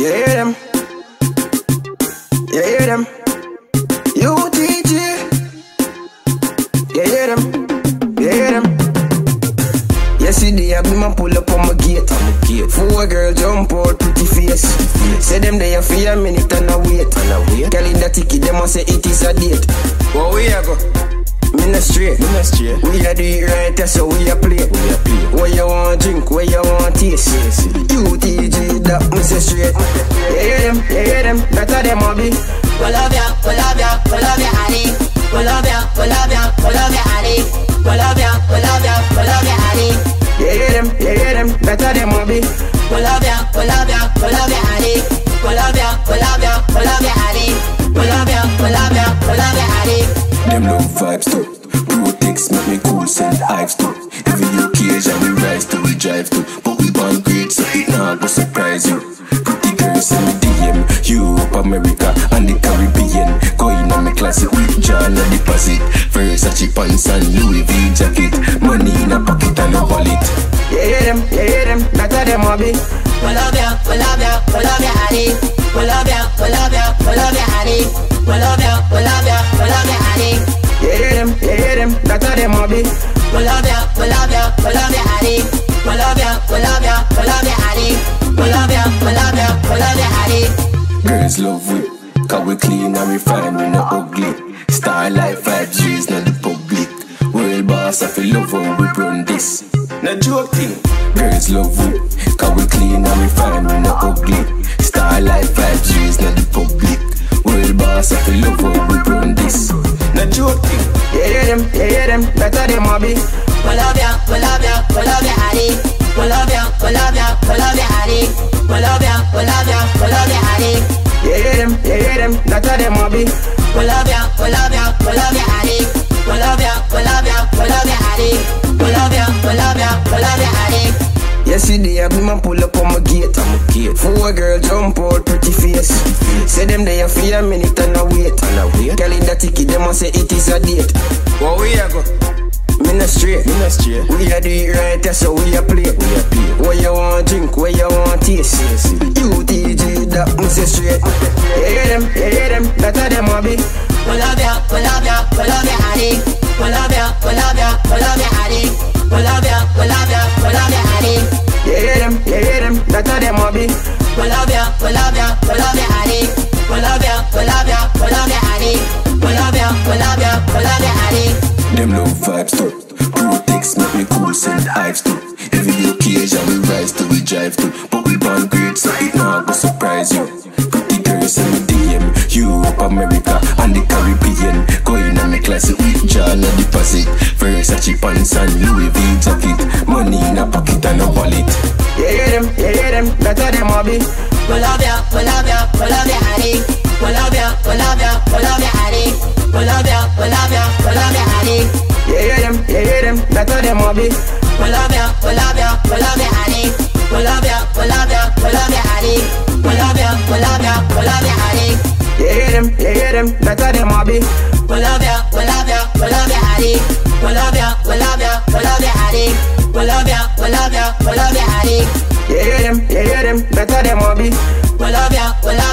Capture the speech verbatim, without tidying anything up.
You hear them? You hear them? U T G. You hear them? You hear them? Yesterday I be my pull up on my gate. On my gate. Four girl jump out, pretty face. Yes. Say them they for a minute and a wait. And a wait. Calendar ticket, them a say it is a date. Where we a go? Me no straight. Me no straight. We a do it right, that's how we a play. We a play. Where you want drink, where you want taste. Yes. U T G, that me say straight. You hear them? You hear them? That a them a be. We love ya, we love ya, we love ya, Ali. We love ya, we love ya, we love ya, Ali. We love ya, we love ya, we love ya, Ali. You hear them, you hear them, that a them a be. We love ya, we love ya, we love ya, Ali. We love ya, we love ya, we love ya, Ali. We love ya, we love ya, we love ya, Ali. Them love vibes too. Protex make me cool, send hypes too. Every occasion we rise to, we drive to. But we born great, so it not go surprise you. Pretty girls send me D M, Europe, America, and the Caribbean. Going on my classic with John and deposit. Versace pants and Louis V jacket. Money in a pocket and a wallet. You hear them, you hear them, that a them a be. We love ya, we love ya, we love ya, Ali. We love ya, we love ya, we love ya, Ali. We love ya, we love ya, we love ya, Ali. You hear them, you hear them, that a them a be. We love ya, we love ya, we love ya, Ali. We love ya, we love ya, we love ya, Ali. We love ya, we love ya, we love ya, Ali. Girls love we, cause we clean and we fine, we not ugly. Star life five G's, not the public. World boss, I feel love how we run this. Not joking. Girls love we, cause we clean and we fine, we not ugly. Star life five G's, not the public. World boss, I feel love how we run this. Not joking. You hear them, you hear them, that a them a be. We love ya, we love ya, we love ya, Ali. We love ya, we love ya, we love ya, Ali. We love ya, we love ya, we love ya, Ali. You hear them, you hear them, that a them a be. We love ya, we love ya, we love ya, Ali. We love ya, we love ya, we love ya, Ali. We love ya, we love ya, we love ya, Ali. Yesterday I be my pull up on my gate. On my gate. Four girl jump out, pretty face. Say them they for a minute and a wait. And a wait. Calendar ticket, them a say it is a date. Where we a go? Me no straight. Me no straight. We a do it right, that's how we a play. We a play. Where you want drink, where you want taste. Yes. U T G, that me say straight. You hear them, you hear them, that a them a be. We love ya, we love ya, we love ya, Ali. We love ya, we love ya, we love ya, Ali. We love ya, we love ya, we love ya, Ali. You hear them, you hear them, that a them a be. We love ya, we love ya, we love ya, Ali. We love ya, we love ya, we love ya, Ali. We love ya, we love ya, we love ya, Ali. Them love vibes too. Protex make me cool, send hypes too. Every occasion we rise to, we drive to. But we born great, so it not go surprise you. Pretty girls send me D M, Europe, America, and the Caribbean. Going on my classic with John and deposit. Versace pants and Louis V jacket. Money in a pocket and a wallet. You hear them, you hear them, that a them a be. We love ya, we love ya, we love ya, Ali. We love ya, we love ya, we love ya, Ali. We love ya, we love ya, we love ya, Ali. You hear them, you hear them, that a them a be. We love ya, we love ya, we love ya, Ali. We love ya, we love ya, we love ya, Ali. We love ya, we love ya, we love ya, Ali. You hear them, you hear them, that a them a be. We love ya, we love ya, we love ya, Ali. We love ya, we love ya, we love ya, Ali. We love ya, we love ya, we love ya, Ali. You hear them, you hear them, that a them a be. We love ya, we love